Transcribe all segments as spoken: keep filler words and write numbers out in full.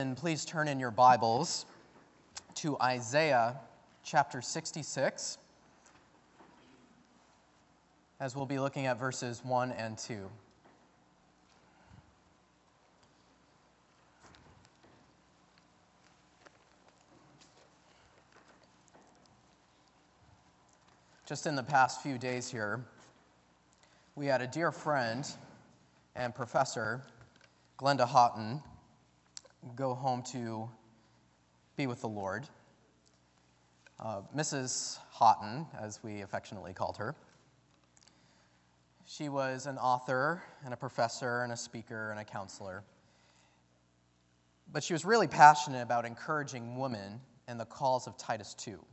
And please turn in your Bibles to Isaiah chapter sixty-six, as we'll be looking at verses one and two. Just in the past few days here, we had a dear friend and professor, Glenda Houghton, go home to be with the Lord. Uh, Missus Houghton, as we affectionately called her. She was an author and a professor and a speaker and a counselor. But she was really passionate about encouraging women in the calls of Titus two.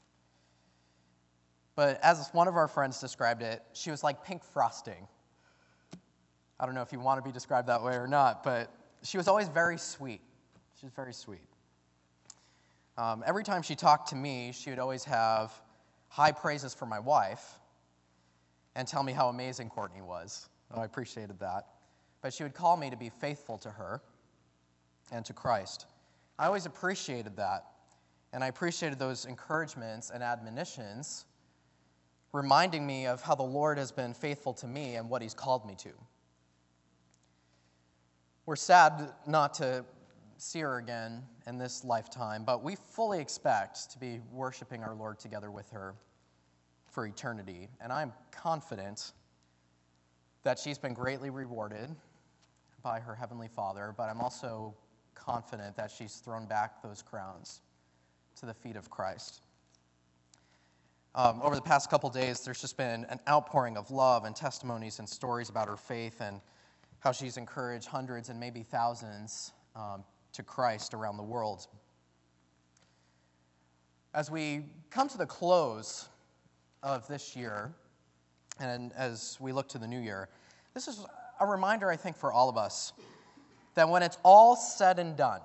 But as one of our friends described it, she was like pink frosting. I don't know if you want to be described that way or not, but she was always very sweet. She was very sweet. Um, every time she talked to me, she would always have high praises for my wife and tell me how amazing Courtney was. Oh, I appreciated that. But she would call me to be faithful to her and to Christ. I always appreciated that, and I appreciated those encouragements and admonitions reminding me of how the Lord has been faithful to me and what he's called me to. We're sad not to see her again in this lifetime, but we fully expect to be worshiping our Lord together with her for eternity. And I'm confident that she's been greatly rewarded by her Heavenly Father, but I'm also confident that she's thrown back those crowns to the feet of Christ. Um, over the past couple days, there's just been an outpouring of love and testimonies and stories about her faith and how she's encouraged hundreds and maybe thousands um, to Christ around the world. As we come to the close of this year, and as we look to the new year, this is a reminder, I think, for all of us, that when it's all said and done,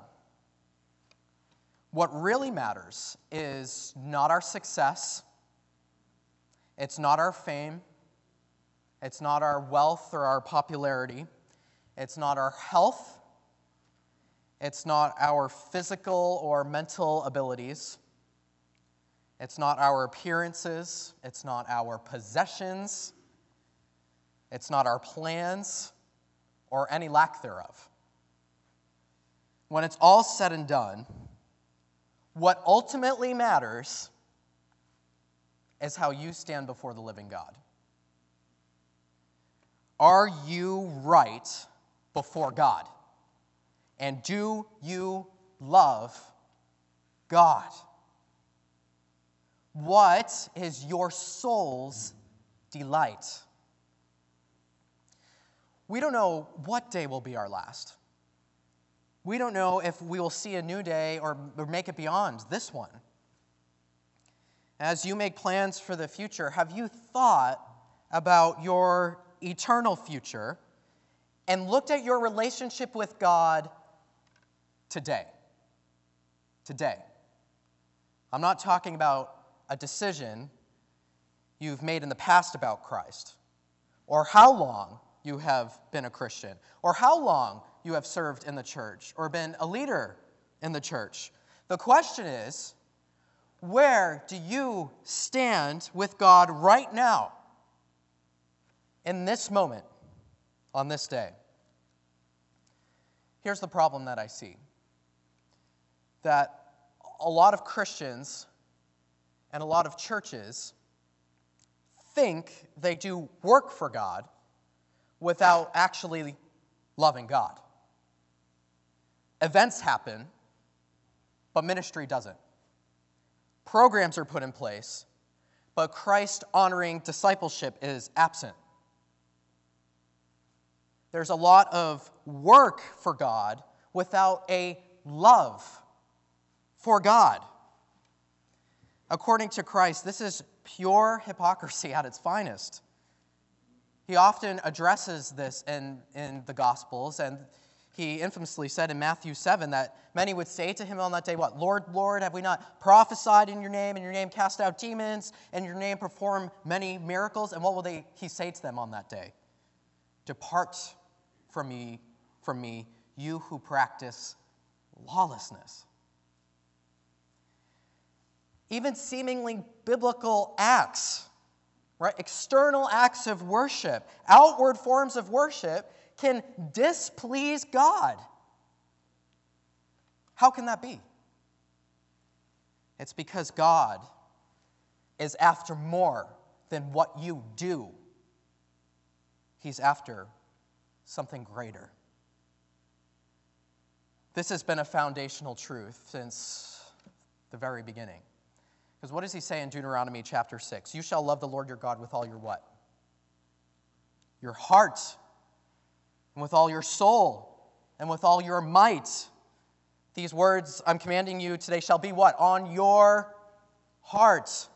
what really matters is not our success, it's not our fame, it's not our wealth or our popularity, it's not our health, it's not our physical or mental abilities, it's not our appearances, it's not our possessions, it's not our plans or any lack thereof. When it's all said and done, what ultimately matters is how you stand before the living God. Are you right before God? And do you love God? What is your soul's delight? We don't know what day will be our last. We don't know if we will see a new day or make it beyond this one. As you make plans for the future, have you thought about your eternal future and looked at your relationship with God today? Today. I'm not talking about a decision you've made in the past about Christ, or how long you have been a Christian, or how long you have served in the church, or been a leader in the church. The question is, where do you stand with God right now, in this moment, on this day? Here's the problem that I see. That a lot of Christians and a lot of churches think they do work for God without actually loving God. Events happen, but ministry doesn't. Programs are put in place, but Christ-honoring discipleship is absent. There's a lot of work for God without a love for God. According to Christ, this is pure hypocrisy at its finest. He often addresses this in, in the Gospels, and he infamously said in Matthew seven that many would say to him on that day, what? Lord, Lord, have we not prophesied in your name, in your name cast out demons, in your name perform many miracles? And what will they? he say to them on that day? Depart from me, from me, you who practice lawlessness. Even seemingly biblical acts, right? External acts of worship, outward forms of worship can displease God. How can that be? It's because God is after more than what you do. He's after something greater. This has been a foundational truth since the very beginning. Because what does he say in Deuteronomy chapter six? You shall love the Lord your God with all your what? Your heart, and with all your soul, and with all your might. These words I'm commanding you today shall be what? On your heart.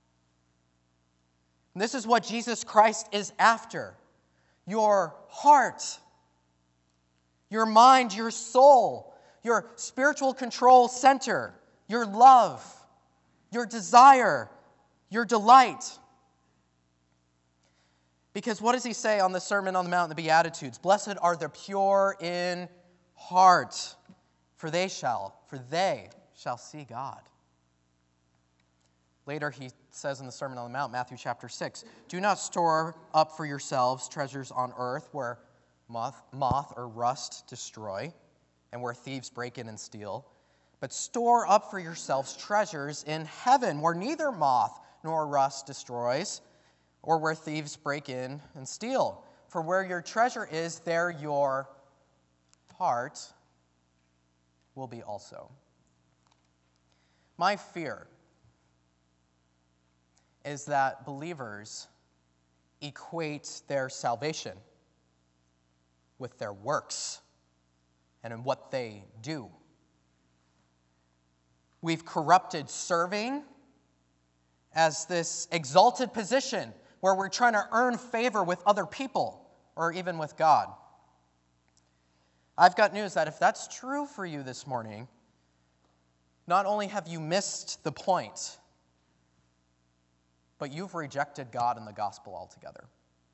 And this is what Jesus Christ is after. Your heart, your mind, your soul, your spiritual control center, your love, your desire, your delight. Because what does he say on the Sermon on the Mount, the Beatitudes? Blessed are the pure in heart, for they shall, for they shall see God. Later he says in the Sermon on the Mount, Matthew chapter six, do not store up for yourselves treasures on earth where moth, moth or rust destroy and where thieves break in and steal, but store up for yourselves treasures in heaven where neither moth nor rust destroys or where thieves break in and steal. For where your treasure is, there your heart will be also. My fear is that believers equate their salvation with their works and in what they do. We've corrupted serving as this exalted position where we're trying to earn favor with other people or even with God. I've got news that if that's true for you this morning, not only have you missed the point, but you've rejected God and the gospel altogether.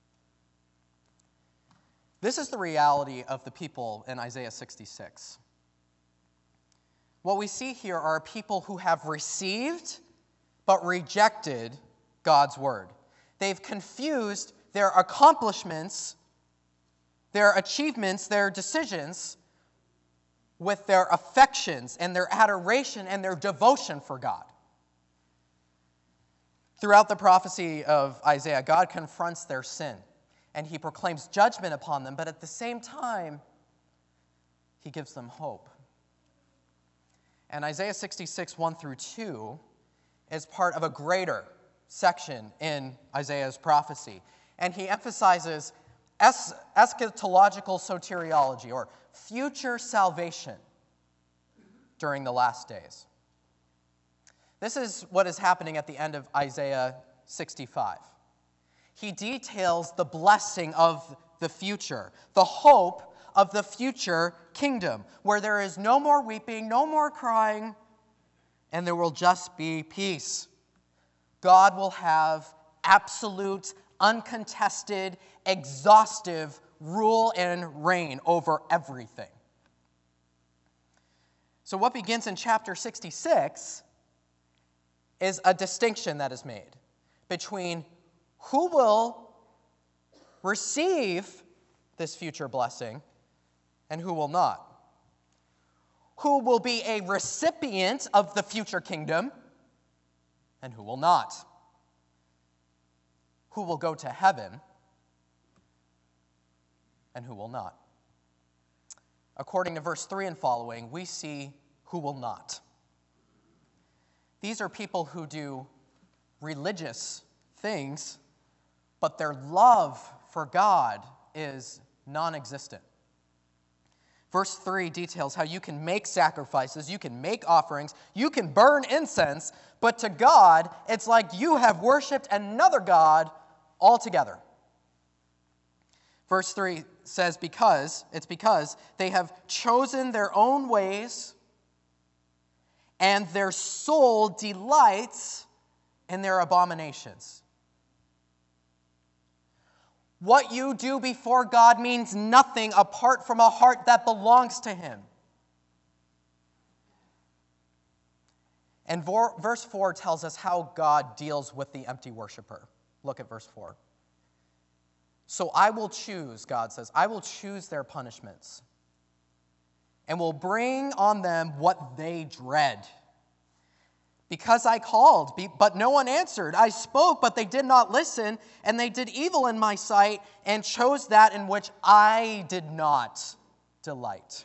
This is the reality of the people in Isaiah sixty-six. What we see here are people who have received but rejected God's word. They've confused their accomplishments, their achievements, their decisions with their affections and their adoration and their devotion for God. Throughout the prophecy of Isaiah, God confronts their sin, and he proclaims judgment upon them, but at the same time, he gives them hope. And Isaiah sixty-six, one through two, is part of a greater section in Isaiah's prophecy. And he emphasizes es- eschatological soteriology, or future salvation during the last days. This is what is happening at the end of Isaiah sixty-five. He details the blessing of the future, the hope of the future kingdom, where there is no more weeping, no more crying, and there will just be peace. God will have absolute, uncontested, exhaustive rule and reign over everything. So what begins in chapter sixty-six is a distinction that is made between who will receive this future blessing and who will not. Who will be a recipient of the future kingdom and who will not. Who will go to heaven and who will not. According to verse three and following, we see who will not. These are people who do religious things, but their love for God is non-existent. Verse three details how you can make sacrifices, you can make offerings, you can burn incense, but to God, it's like you have worshipped another God altogether. Verse three says, because, it's because they have chosen their own ways, and their soul delights in their abominations. What you do before God means nothing apart from a heart that belongs to Him. And vor- verse four tells us how God deals with the empty worshiper. Look at verse four. So I will choose, God says, I will choose their punishments and will bring on them what they dread. Because I called, but no one answered. I spoke, but they did not listen, and they did evil in my sight and chose that in which I did not delight.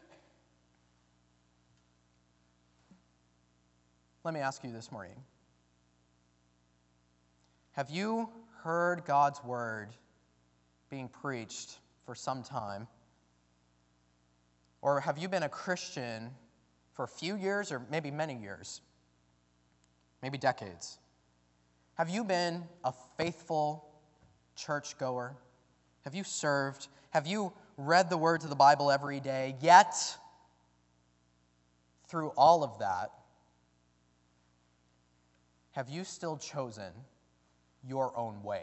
Let me ask you this morning. Have you heard God's word being preached for some time? Or have you been a Christian for a few years or maybe many years? Maybe decades. Have you been a faithful churchgoer? Have you served? Have you read the words of the Bible every day? Yet, through all of that, have you still chosen your own way?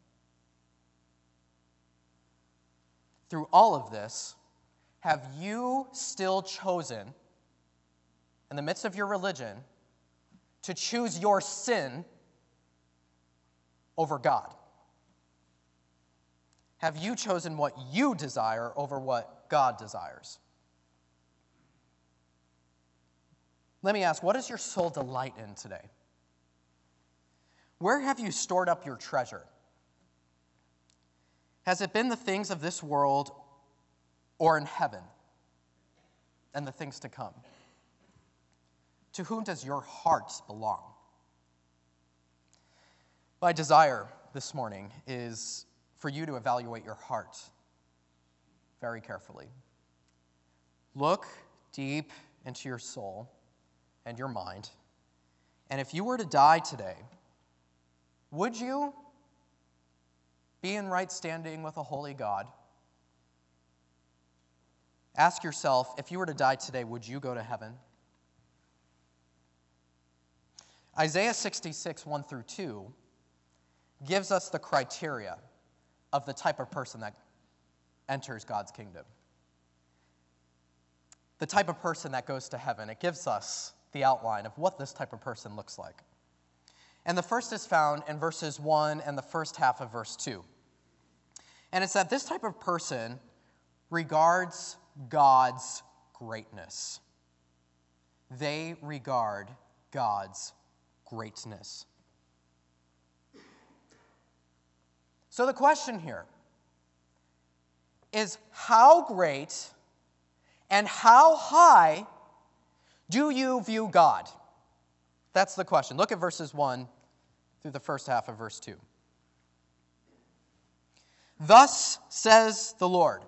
Through all of this, have you still chosen, in the midst of your religion, to choose your sin over God? Have you chosen what you desire over what God desires? Let me ask, what does your soul delight in today? Where have you stored up your treasure? Has it been the things of this world or in heaven and the things to come? To whom does your heart belong? My desire this morning is for you to evaluate your heart very carefully. Look deep into your soul and your mind, and if you were to die today, would you be in right standing with a holy God? Ask yourself, if you were to die today, would you go to heaven? Isaiah sixty-six, one through two, gives us the criteria of the type of person that enters God's kingdom. The type of person that goes to heaven. It gives us the outline of what this type of person looks like. And the first is found in verses one and the first half of verse two. And it's that this type of person regards God's greatness. They regard God's greatness. So the question here is, how great and how high do you view God? That's the question. Look at verses one through the first half of verse two. Thus says the Lord,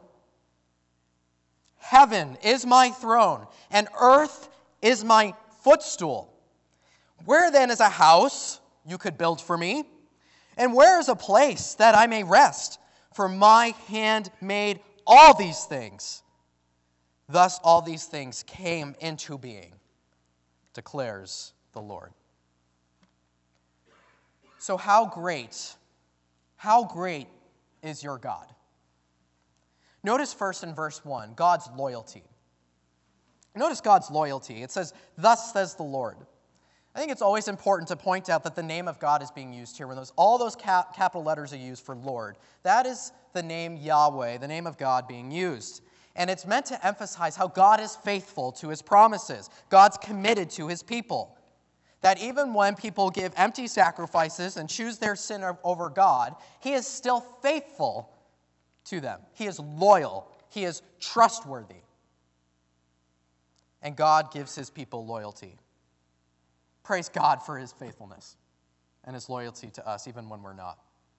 heaven is my throne, and earth is my footstool. Where then is a house you could build for me? And where is a place that I may rest? For my hand made all these things. Thus all these things came into being, declares the Lord. So how great, how great is your God? Notice first in verse one, God's loyalty. Notice God's loyalty. It says, thus says the Lord. I think it's always important to point out that the name of God is being used here. When those, all those cap, capital letters are used for Lord, that is the name Yahweh, the name of God being used. And it's meant to emphasize how God is faithful to his promises. God's committed to his people. That even when people give empty sacrifices and choose their sin over God, he is still faithful to them. He is loyal. He is trustworthy. And God gives his people loyalty. Praise God for his faithfulness and his loyalty to us, even when we're not.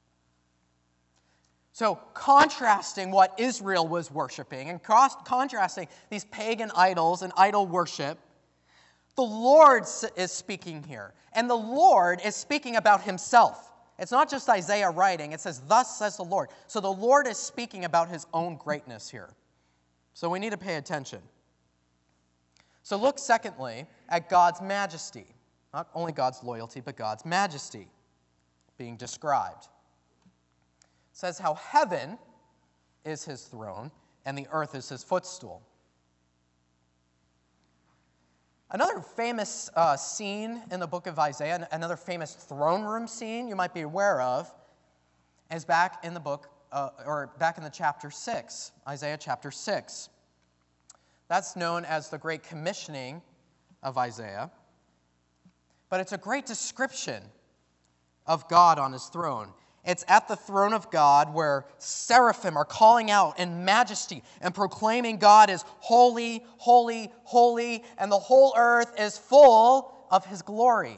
So, contrasting what Israel was worshiping and cross- contrasting these pagan idols and idol worship, the Lord is speaking here. And the Lord is speaking about himself. It's not just Isaiah writing. It says, thus says the Lord. So the Lord is speaking about his own greatness here. So we need to pay attention. So look, secondly, at God's majesty. Not only God's loyalty, but God's majesty being described. It says how heaven is his throne and the earth is his footstool. Another famous uh, scene in the book of Isaiah, another famous throne room scene you might be aware of, is back in the book, uh, or back in the chapter six, Isaiah chapter six. That's known as the Great Commissioning of Isaiah. But it's a great description of God on his throne. It's at the throne of God where seraphim are calling out in majesty and proclaiming God is holy, holy, holy, and the whole earth is full of his glory.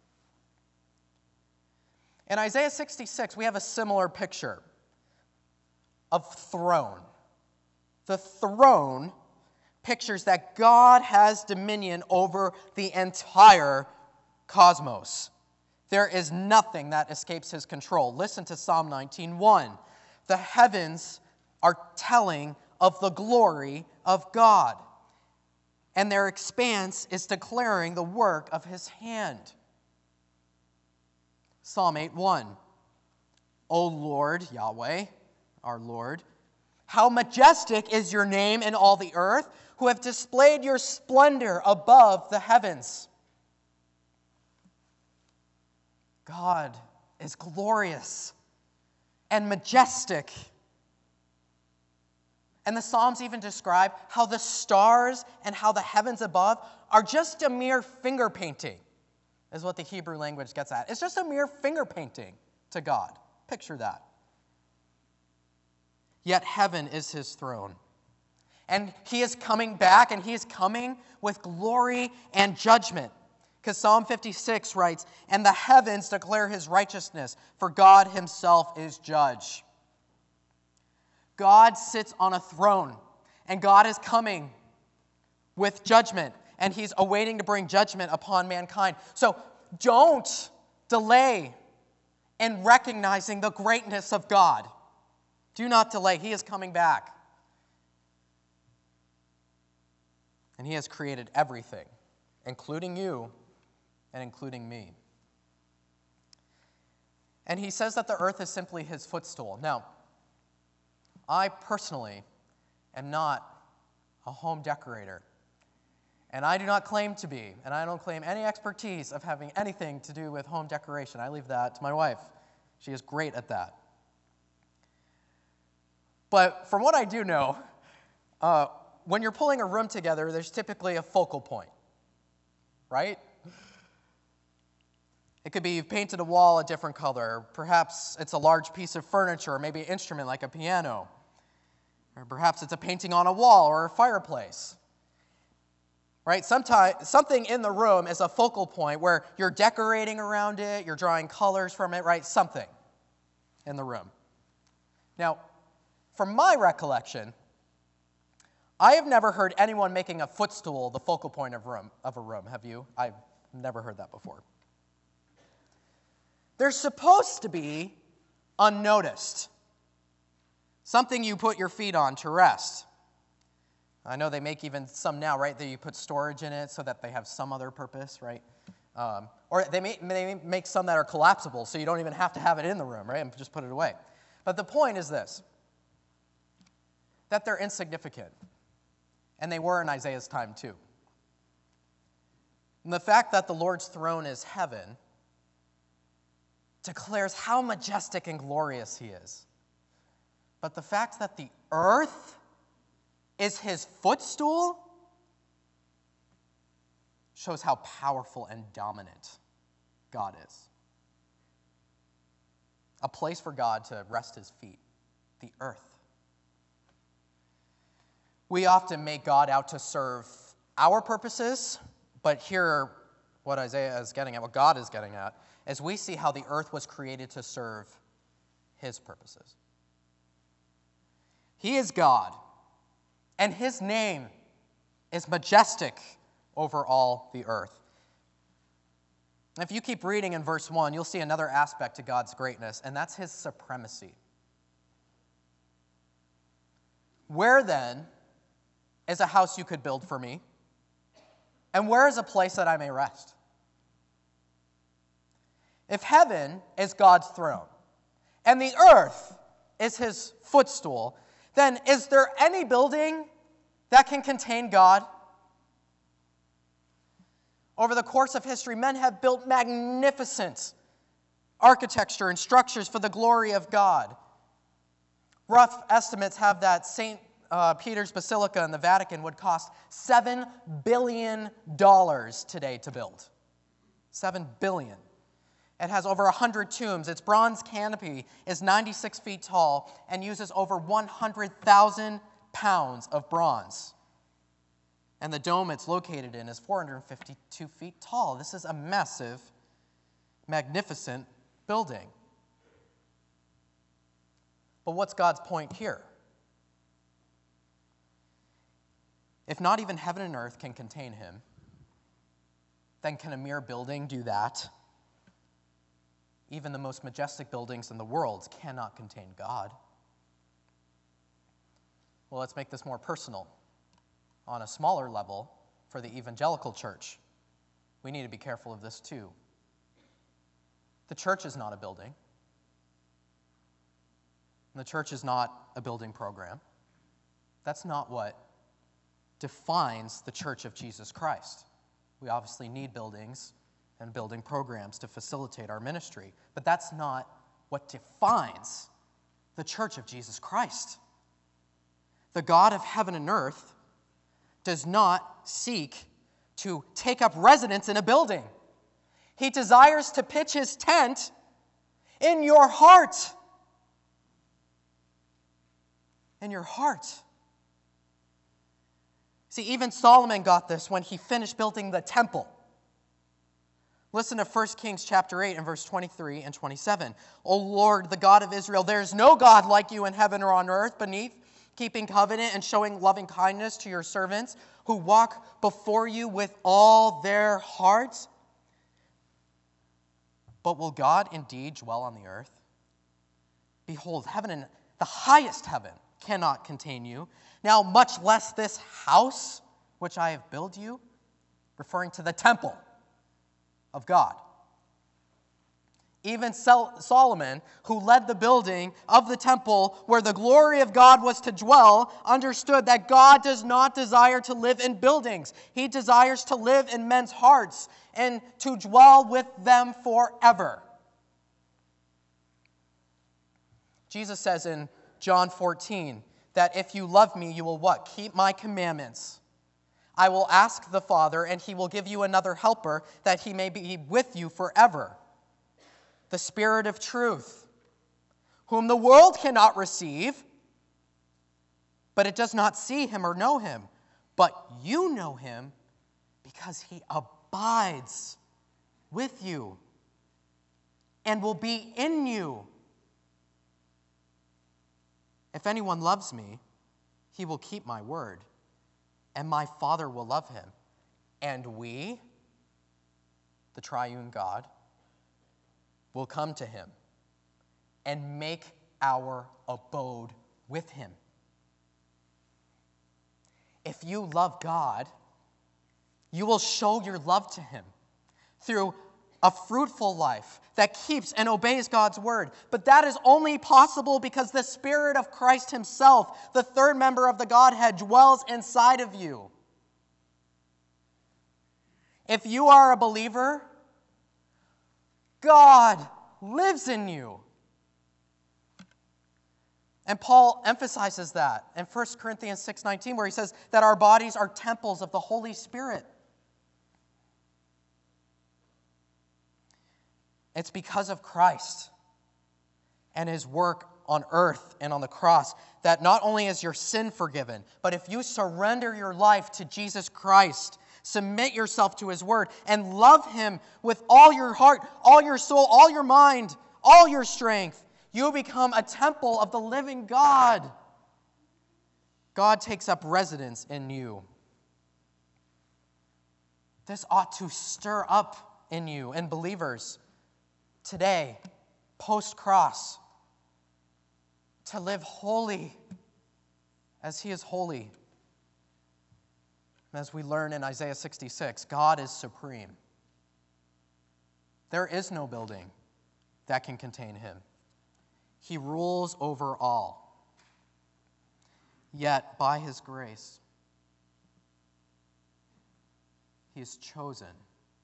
In Isaiah sixty-six, we have a similar picture of throne. The throne pictures that God has dominion over the entire cosmos. There is nothing that escapes his control. Listen to Psalm nineteen one. The heavens are telling of the glory of God, and their expanse is declaring the work of his hand. Psalm eight one. O Lord, Yahweh, our Lord, how majestic is your name in all the earth, who have displayed your splendor above the heavens. God is glorious and majestic. And the Psalms even describe how the stars and how the heavens above are just a mere finger painting, is what the Hebrew language gets at. It's just a mere finger painting to God. Picture that. Yet heaven is his throne. And he is coming back, and he is coming with glory and judgment. Because Psalm fifty-six writes, and the heavens declare his righteousness, for God himself is judge. God sits on a throne, and God is coming with judgment, and he's awaiting to bring judgment upon mankind. So don't delay in recognizing the greatness of God. Do not delay. He is coming back. And he has created everything, including you and including me. And he says that the earth is simply his footstool. Now, I personally am not a home decorator. And I do not claim to be, and I don't claim any expertise of having anything to do with home decoration. I leave that to my wife. She is great at that. But from what I do know, uh, when you're pulling a room together, there's typically a focal point, right? It could be you've painted a wall a different color. Perhaps it's a large piece of furniture, or maybe an instrument like a piano. Or perhaps it's a painting on a wall or a fireplace. Right? Sometimes, something in the room is a focal point where you're decorating around it, you're drawing colors from it, right? Something in the room. Now, from my recollection, I have never heard anyone making a footstool the focal point of, room, of a room. Have you? I've never heard that before. They're supposed to be unnoticed. Something you put your feet on to rest. I know they make even some now, right, that you put storage in it so that they have some other purpose, right? Um, or they may, they make some that are collapsible so you don't even have to have it in the room, right, and just put it away. But the point is this, that they're insignificant. And they were in Isaiah's time too. And the fact that the Lord's throne is heaven declares how majestic and glorious he is. But the fact that the earth is his footstool shows how powerful and dominant God is. A place for God to rest his feet, the earth. We often make God out to serve our purposes, but here, what Isaiah is getting at, what God is getting at, is we see how the earth was created to serve his purposes. He is God, and his name is majestic over all the earth. If you keep reading in verse one, you'll see another aspect to God's greatness, and that's his supremacy. Where then is a house you could build for me? And where is a place that I may rest? If heaven is God's throne, and the earth is his footstool, then is there any building that can contain God? Over the course of history, men have built magnificent architecture and structures for the glory of God. Rough estimates have that Saint uh, Peter's Basilica in the Vatican would cost seven billion dollars today to build. seven billion dollars. It has over one hundred tombs. Its bronze canopy is ninety-six feet tall and uses over one hundred thousand pounds of bronze. And the dome it's located in is four hundred fifty-two feet tall. This is a massive, magnificent building. But what's God's point here? If not even heaven and earth can contain him, then can a mere building do that? Even the most majestic buildings in the world cannot contain God. Well, let's make this more personal. On a smaller level, for the evangelical church, we need to be careful of this too. The church is not a building. The church is not a building program. That's not what defines the Church of Jesus Christ. We obviously need buildings and building programs to facilitate our ministry, but that's not what defines the Church of Jesus Christ. The God of heaven and earth does not seek to take up residence in a building. He desires to pitch his tent in your heart. In your heart. See, even Solomon got this when he finished building the temple. Listen to First Kings chapter eight and verse twenty-three and twenty-seven. O Lord, the God of Israel, there is no God like you in heaven or on earth beneath, keeping covenant and showing loving kindness to your servants who walk before you with all their hearts. But will God indeed dwell on the earth? Behold, heaven and the highest heaven cannot contain you. Now, much less this house which I have built you, referring to the temple of God. Even Solomon, who led the building of the temple where the glory of God was to dwell, understood that God does not desire to live in buildings. He desires to live in men's hearts and to dwell with them forever. Jesus says in John fourteen that if you love me, you will what? Keep my commandments. I will ask the Father, and he will give you another helper that he may be with you forever. The Spirit of truth, whom the world cannot receive, but it does not see him or know him. But you know him because he abides with you and will be in you. If anyone loves me, he will keep my word, and my Father will love him. And we, the triune God, will come to him and make our abode with him. If you love God, you will show your love to him through a fruitful life that keeps and obeys God's word. But that is only possible because the Spirit of Christ himself, the third member of the Godhead, dwells inside of you. If you are a believer, God lives in you. And Paul emphasizes that in First Corinthians six nineteen, where he says that our bodies are temples of the Holy Spirit. It's because of Christ and his work on earth and on the cross that not only is your sin forgiven, but if you surrender your life to Jesus Christ, submit yourself to his word, and love him with all your heart, all your soul, all your mind, all your strength, you become a temple of the living God. God takes up residence in you. This ought to stir up in you and believers today, post-cross, to live holy as he is holy. As we learn in Isaiah sixty-six, God is supreme. There is no building that can contain him. He rules over all. Yet, by his grace, he has chosen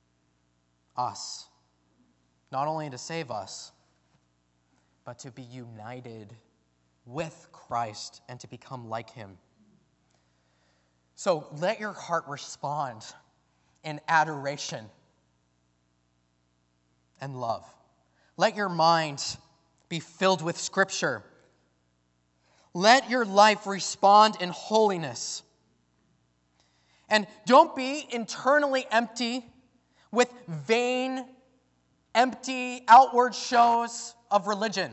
us, not only to save us, but to be united with Christ and to become like him. So let your heart respond in adoration and love. Let your mind be filled with Scripture. Let your life respond in holiness. And don't be internally empty with vain, empty, outward shows of religion.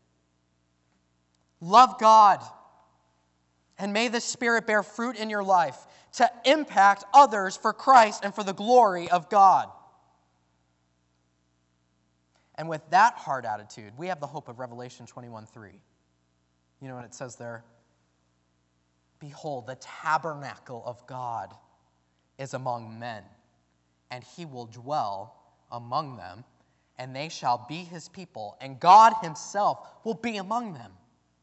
Love God, and may the Spirit bear fruit in your life to impact others for Christ and for the glory of God. And with that heart attitude, we have the hope of Revelation twenty-one three. You know what it says there? Behold, the tabernacle of God is among men, and he will dwell among them, and they shall be his people, and God himself will be among them.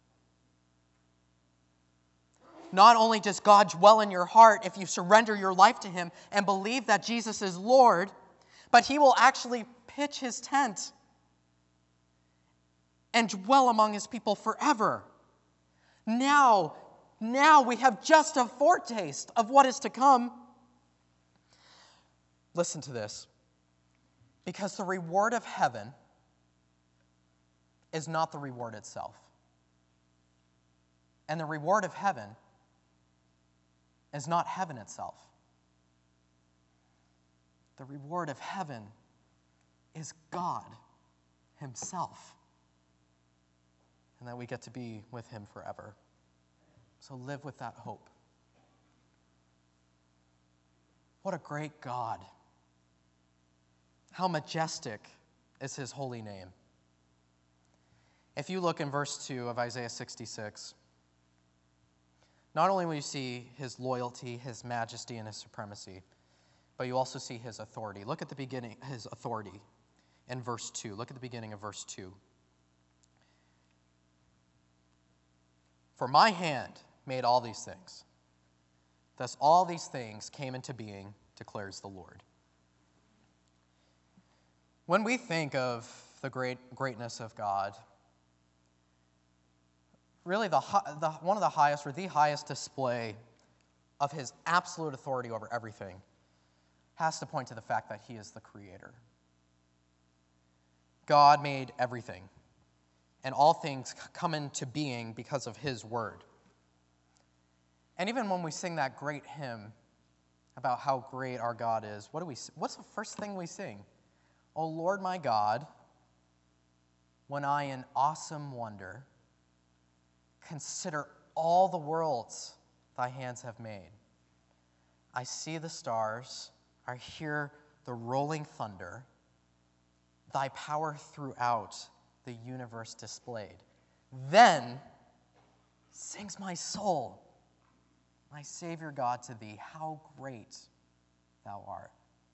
Not only does God dwell in your heart if you surrender your life to him and believe that Jesus is Lord, but he will actually pitch his tent and dwell among his people forever. Now, now we have just a foretaste of what is to come. Listen to this. Because the reward of heaven is not the reward itself. And the reward of heaven is not heaven itself. The reward of heaven is God himself. And that we get to be with him forever. So live with that hope. What a great God. How majestic is his holy name. If you look in verse two of Isaiah sixty-six, not only will you see his loyalty, his majesty, and his supremacy, but you also see his authority. Look at the beginning, his authority in verse two. Look at the beginning of verse two. For my hand made all these things. Thus all these things came into being, declares the Lord. When we think of the great greatness of God, really the, the one of the highest or the highest display of his absolute authority over everything has to point to the fact that he is the creator. God made everything, and all things come into being because of his word. And even when we sing that great hymn about how great our God is, what do we? What's the first thing we sing? O Lord my God, when I in awesome wonder consider all the worlds thy hands have made. I see the stars, I hear the rolling thunder, thy power throughout the universe displayed. Then sings my soul, my Savior God, to thee, how great thou art.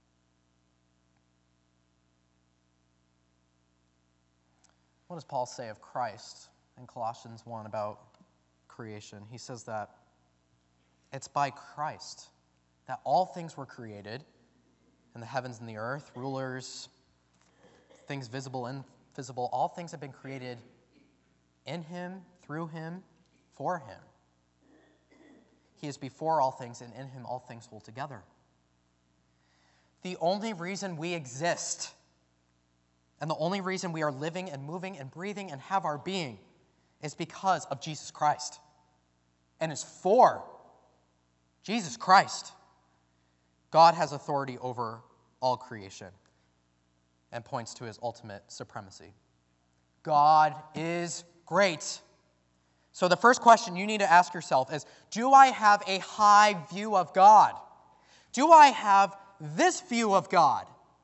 What does Paul say of Christ in Colossians one about creation? He says that it's by Christ that all things were created in the heavens and the earth, rulers, things visible and invisible. All things have been created in him, through him, for him. He is before all things, and in him all things hold together. The only reason we exist and the only reason we are living and moving and breathing and have our being is because of Jesus Christ. And it's for Jesus Christ. God has authority over all creation and points to his ultimate supremacy. God is great. So the first question you need to ask yourself is, do I have a high view of God? Do I have this view of God?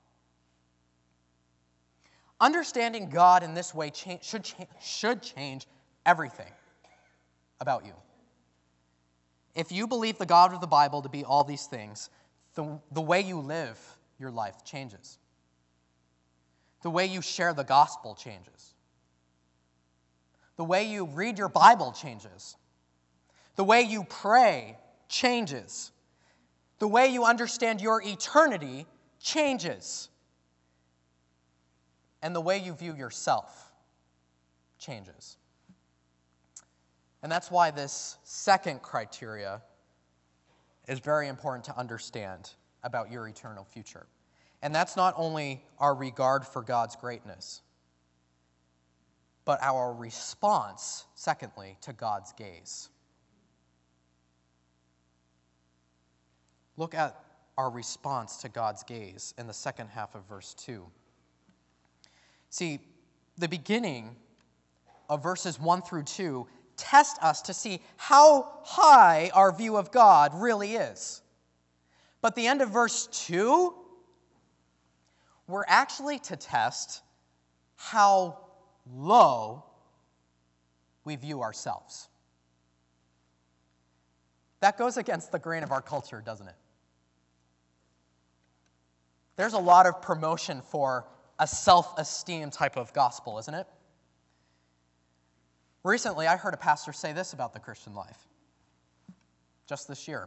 Understanding God in this way cha- should, cha- should change everything about you. If you believe the God of the Bible to be all these things, the, the way you live your life changes. The way you share the gospel changes. The way you read your Bible changes. The way you pray changes. The way you understand your eternity changes. and the way you view yourself changes. And that's why this second criteria is very important to understand about your eternal future. And that's not only our regard for God's greatness, but our response, secondly, to God's gaze. Look at our response to God's gaze in the second half of verse two. See, the beginning of verses one through two test us to see how high our view of God really is. But the end of verse two, we're actually to test how low we view ourselves. That goes against the grain of our culture, doesn't it? There's a lot of promotion for a self-esteem type of gospel, isn't it? Recently, I heard a pastor say this about the Christian life, just this year.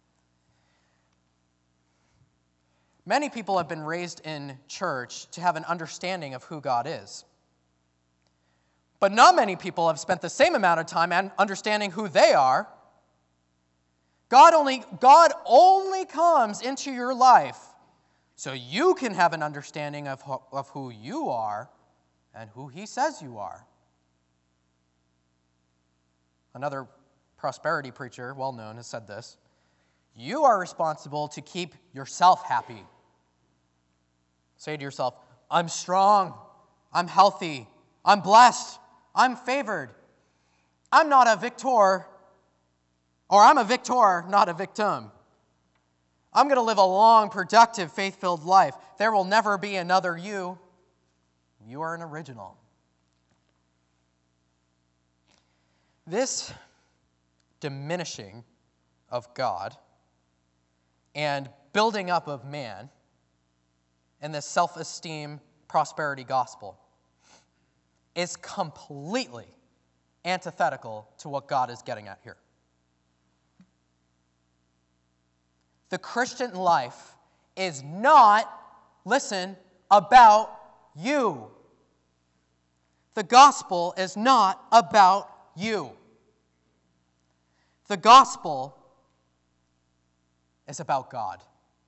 Many people have been raised in church to have an understanding of who God is. But not many people have spent the same amount of time understanding who they are. God only, God only comes into your life so you can have an understanding of, of who you are and who He says you are. Another prosperity preacher, well known, has said this: you are responsible to keep yourself happy. Say to yourself, I'm strong, I'm healthy, I'm blessed, I'm favored. I'm not a victor, or I'm a victor, not a victim. I'm going to live a long, productive, faith-filled life. There will never be another you. You are an original. This diminishing of God and building up of man in this self-esteem prosperity gospel is completely antithetical to what God is getting at here. The Christian life is not, listen, about you. The gospel is not about you. The gospel is about God.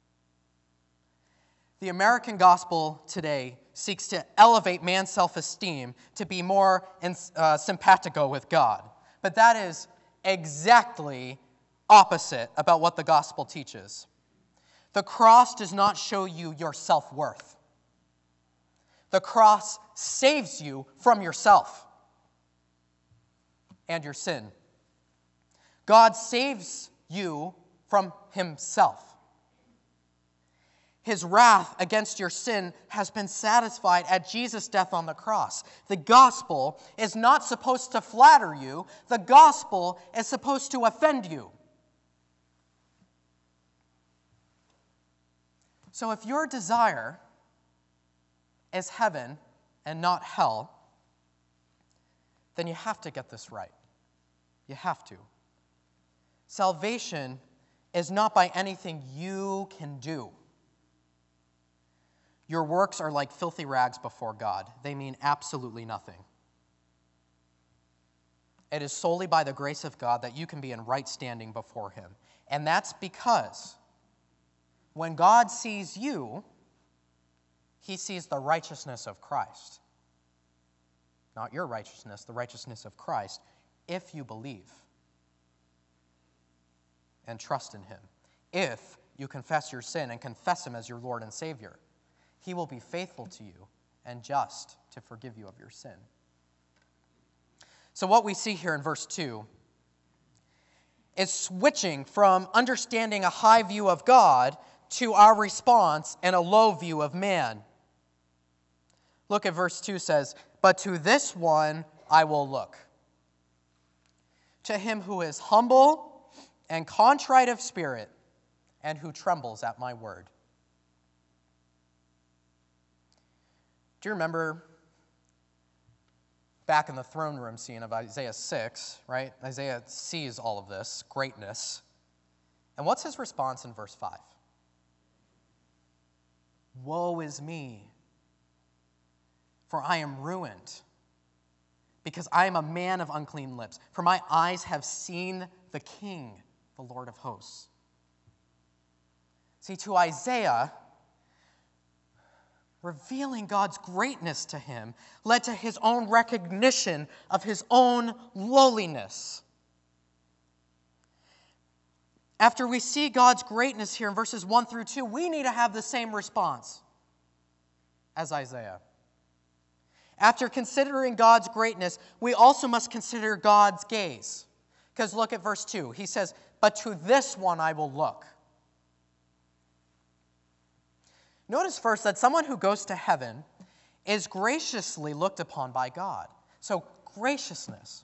The American gospel today seeks to elevate man's self-esteem to be more uh, simpatico with God. But that is exactly opposite about what the gospel teaches. The cross does not show you your self-worth. The cross saves you from yourself and your sin. God saves you from Himself. His wrath against your sin has been satisfied at Jesus' death on the cross. The gospel is not supposed to flatter you. The gospel is supposed to offend you. So if your desire is heaven and not hell, then you have to get this right. You have to. Salvation is not by anything you can do. Your works are like filthy rags before God. They mean absolutely nothing. It is solely by the grace of God that you can be in right standing before Him. And that's because when God sees you, He sees the righteousness of Christ. Not your righteousness, the righteousness of Christ, if you believe and trust in Him. If you confess your sin and confess Him as your Lord and Savior, He will be faithful to you and just to forgive you of your sin. So what we see here in verse two is switching from understanding a high view of God to our response and a low view of man. Look at verse two says, "But to this one I will look. To him who is humble and contrite of spirit, and who trembles at my word." Do you remember back in the throne room scene of Isaiah six, right? Isaiah sees all of this greatness. And what's his response in verse five? Woe is me. for I am ruined, because I am a man of unclean lips. For my eyes have seen the King, the Lord of hosts. See, to Isaiah, revealing God's greatness to him led to his own recognition of his own lowliness. After we see God's greatness here in verses one through two, we need to have the same response as Isaiah. After considering God's greatness, we also must consider God's gaze. Because look at verse two. He says, "But to this one I will look." Notice first that someone who goes to heaven is graciously looked upon by God. So, graciousness.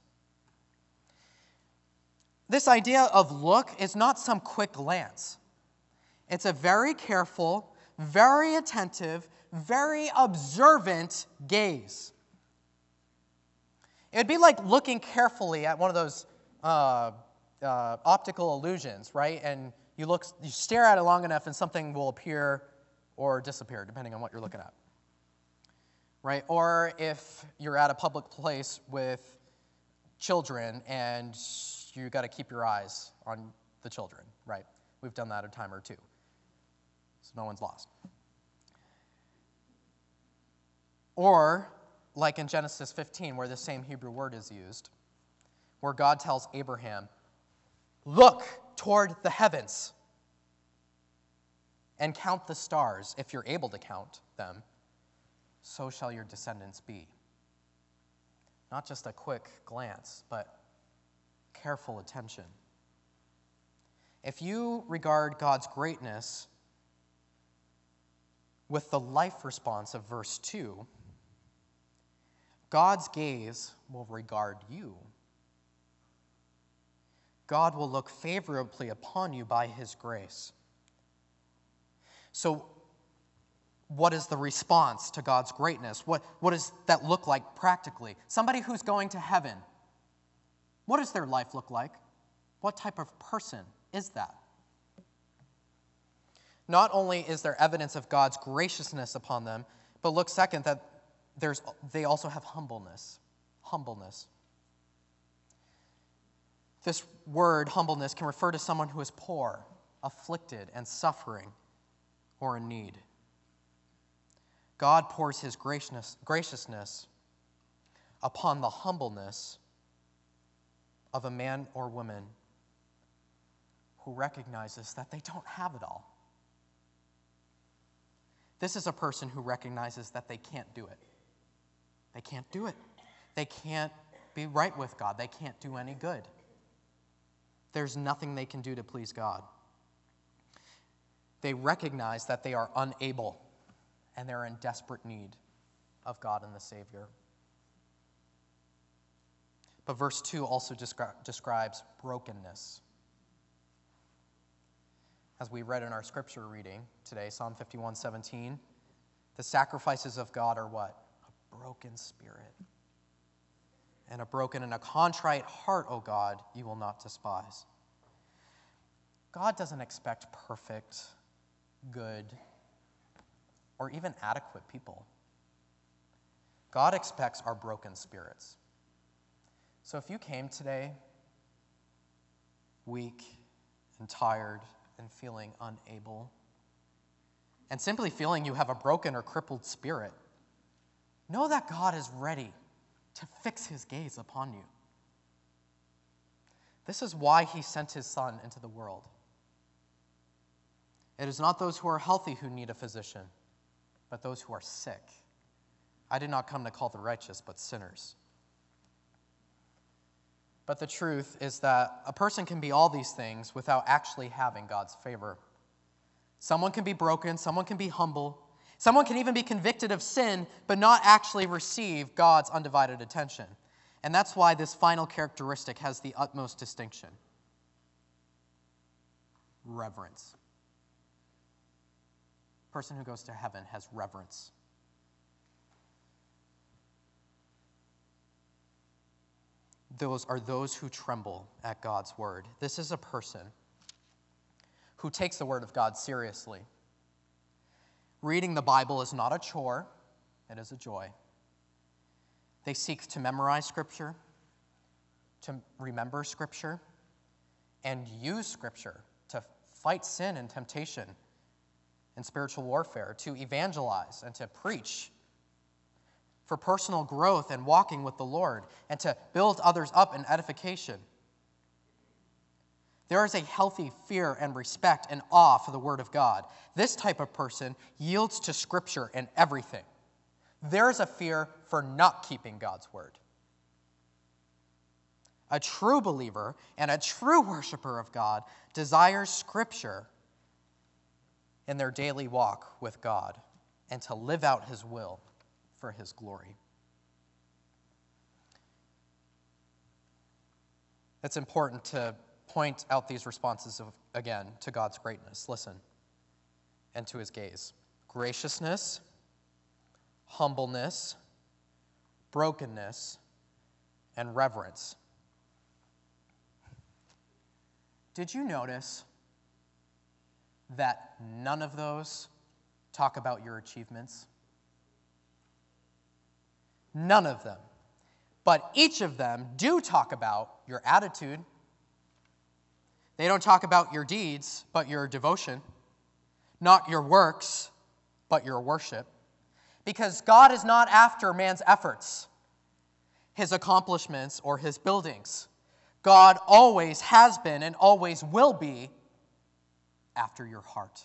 This idea of look is not some quick glance. It's a very careful, very attentive, very observant gaze. It would be like looking carefully at one of those uh, uh, optical illusions, right? And you look, you stare at it long enough, and something will appear or disappear, depending on what you're looking at, right? Or if you're at a public place with children and you got to keep your eyes on the children, right? We've done that a time or two, so no one's lost. Or, like in Genesis fifteen, where the same Hebrew word is used, where God tells Abraham, "Look toward the heavens and count the stars, if you're able to count them, so shall your descendants be." Not just a quick glance, but careful attention. If you regard God's greatness with the life response of verse two, God's gaze will regard you. God will look favorably upon you by his grace. So, what is the response to God's greatness? What, what does that look like practically? Somebody who's going to heaven, what does their life look like? What type of person is that? Not only is there evidence of God's graciousness upon them, but look second that there's, they also have humbleness. Humbleness. This word, humbleness, can refer to someone who is poor, afflicted, and suffering, or in need. God pours his graciousness, graciousness upon the humbleness of a man or woman who recognizes that they don't have it all. This is a person who recognizes that they can't do it. They can't do it. They can't be right with God. They can't do any good. There's nothing they can do to please God. They recognize that they are unable and they're in desperate need of God and the Savior. But verse two also descri- describes brokenness. As we read in our scripture reading today, Psalm fifty-one seventeen, the sacrifices of God are what? A broken spirit. And a broken and a contrite heart, O God, you will not despise. God doesn't expect perfect, good, or even adequate people. God expects our broken spirits. So if you came today weak and tired and feeling unable, and simply feeling you have a broken or crippled spirit, know that God is ready to fix his gaze upon you. This is why he sent his Son into the world. It is not those who are healthy who need a physician, but those who are sick. I did not come to call the righteous, but sinners. But the truth is that a person can be all these things without actually having God's favor. Someone can be broken, someone can be humble, someone can even be convicted of sin, but not actually receive God's undivided attention. And that's why this final characteristic has the utmost distinction. Reverence. A person who goes to heaven has reverence. Those are those who tremble at God's word. This is a person who takes the word of God seriously. Reading the Bible is not a chore, it is a joy. They seek to memorize Scripture, to remember Scripture, and use Scripture to fight sin and temptation and spiritual warfare, to evangelize and to preach, for personal growth and walking with the Lord, and to build others up in edification. There is a healthy fear and respect and awe for the Word of God. This type of person yields to Scripture in everything. There is a fear for not keeping God's Word. A true believer and a true worshiper of God desires Scripture in their daily walk with God and to live out His will for His glory. It's important to point out these responses of, again, to God's greatness. Listen. And to His gaze. Graciousness, humbleness, brokenness, and reverence. Did you notice that none of those talk about your achievements? None of them. But each of them do talk about your attitude. They don't talk about your deeds, but your devotion. Not your works, but your worship. Because God is not after man's efforts, his accomplishments, or his buildings. God always has been and always will be after your heart.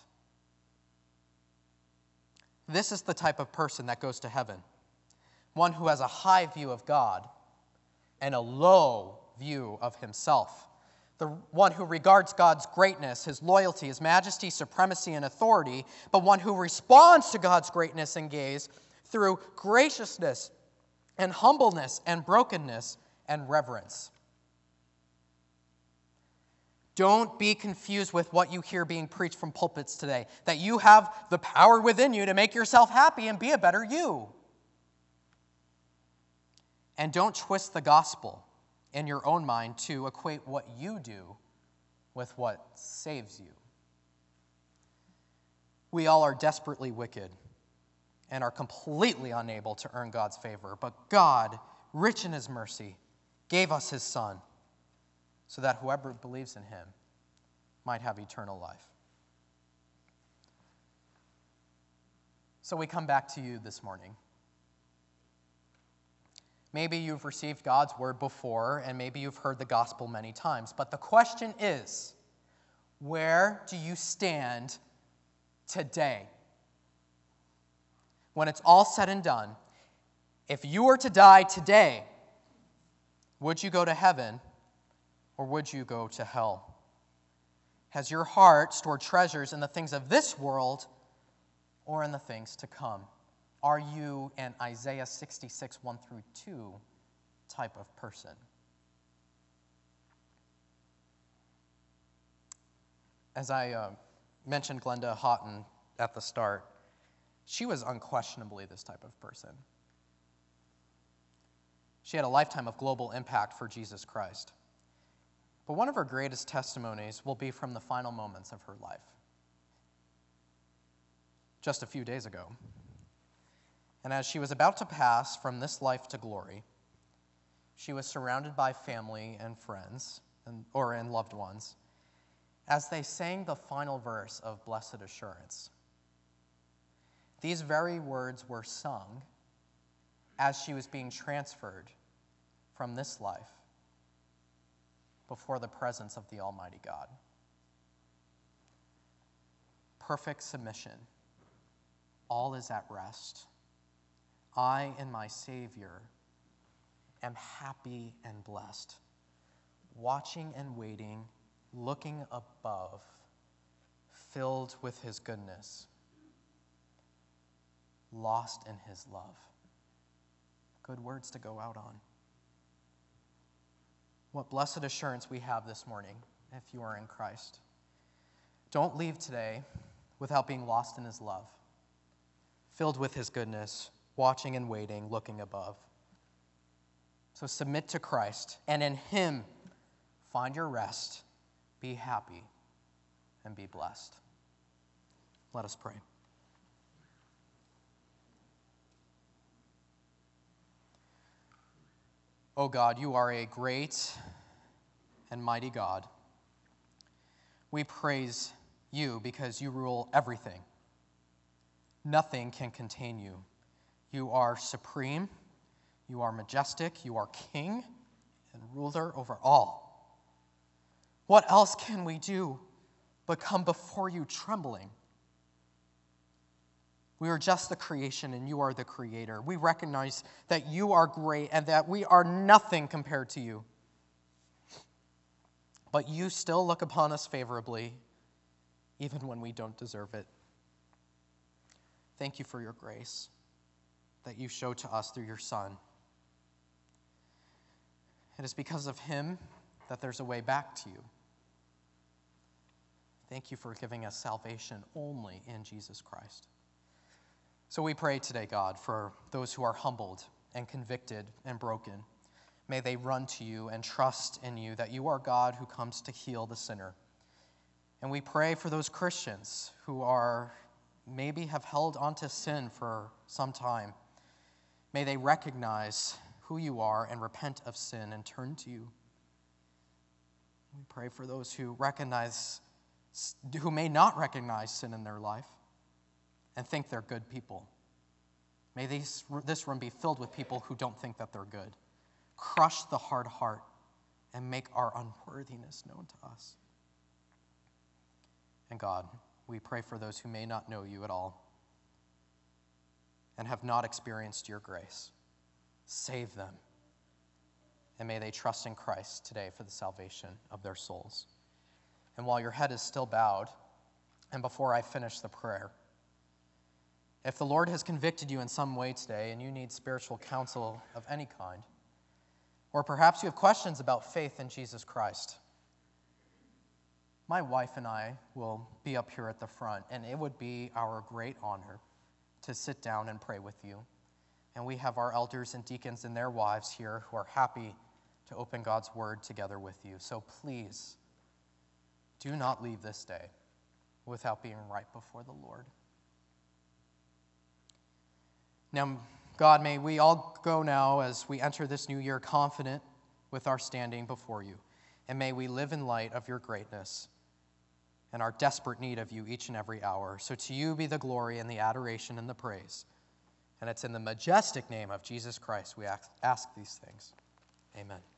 This is the type of person that goes to heaven. One who has a high view of God and a low view of himself. The one who regards God's greatness, His loyalty, His majesty, supremacy, and authority, but one who responds to God's greatness and gaze through graciousness and humbleness and brokenness and reverence. Don't be confused with what you hear being preached from pulpits today, that you have the power within you to make yourself happy and be a better you. And don't twist the gospel in your own mind to equate what you do with what saves you. We all are desperately wicked and are completely unable to earn God's favor, but God, rich in His mercy, gave us His Son so that whoever believes in Him might have eternal life. So we come back to you this morning. Maybe you've received God's word before, and maybe you've heard the gospel many times. But the question is, where do you stand today? When it's all said and done, if you were to die today, would you go to heaven or would you go to hell? Has your heart stored treasures in the things of this world or in the things to come? Are you an Isaiah sixty-six, one through two type of person? As I uh, mentioned Glenda Houghton at the start, she was unquestionably this type of person. She had a lifetime of global impact for Jesus Christ. But one of her greatest testimonies will be from the final moments of her life. Just a few days ago. And as she was about to pass from this life to glory, she was surrounded by family and friends, and, or and loved ones, as they sang the final verse of Blessed Assurance. These very words were sung as she was being transferred from this life before the presence of the Almighty God. Perfect submission. All is at rest. I and my Savior am happy and blessed, watching and waiting, looking above, filled with His goodness, lost in His love. Good words to go out on. What blessed assurance we have this morning if you are in Christ. Don't leave today without being lost in His love, filled with His goodness, watching and waiting, looking above. So submit to Christ, and in Him find your rest, be happy, and be blessed. Let us pray. O God, you are a great and mighty God. We praise you because you rule everything. Nothing can contain you. You are supreme, you are majestic, you are king and ruler over all. What else can we do but come before you trembling? We are just the creation and you are the creator. We recognize that you are great and that we are nothing compared to you. But you still look upon us favorably, even when we don't deserve it. Thank you for your grace that you show to us through your Son. It is because of him that there's a way back to you. Thank you for giving us salvation only in Jesus Christ. So we pray today, God, for those who are humbled and convicted and broken. May they run to you and trust in you that you are God who comes to heal the sinner. And we pray for those Christians who are maybe have held onto sin for some time. May they recognize who you are and repent of sin and turn to you. We pray for those who recognize, who may not recognize sin in their life and think they're good people. May these, this room be filled with people who don't think that they're good. Crush the hard heart and make our unworthiness known to us. And God, we pray for those who may not know you at all and have not experienced your grace. Save them, and may they trust in Christ today for the salvation of their souls. And while your head is still bowed, and before I finish the prayer, if the Lord has convicted you in some way today and you need spiritual counsel of any kind, or perhaps you have questions about faith in Jesus Christ, my wife and I will be up here at the front, and it would be our great honor to sit down and pray with you. And we have our elders and deacons and their wives here who are happy to open God's word together with you. So please, do not leave this day without being right before the Lord. Now, God, may we all go now as we enter this new year confident with our standing before you. And may we live in light of your greatness and our desperate need of you each and every hour. So to you be the glory and the adoration and the praise. And it's in the majestic name of Jesus Christ we ask these things. Amen.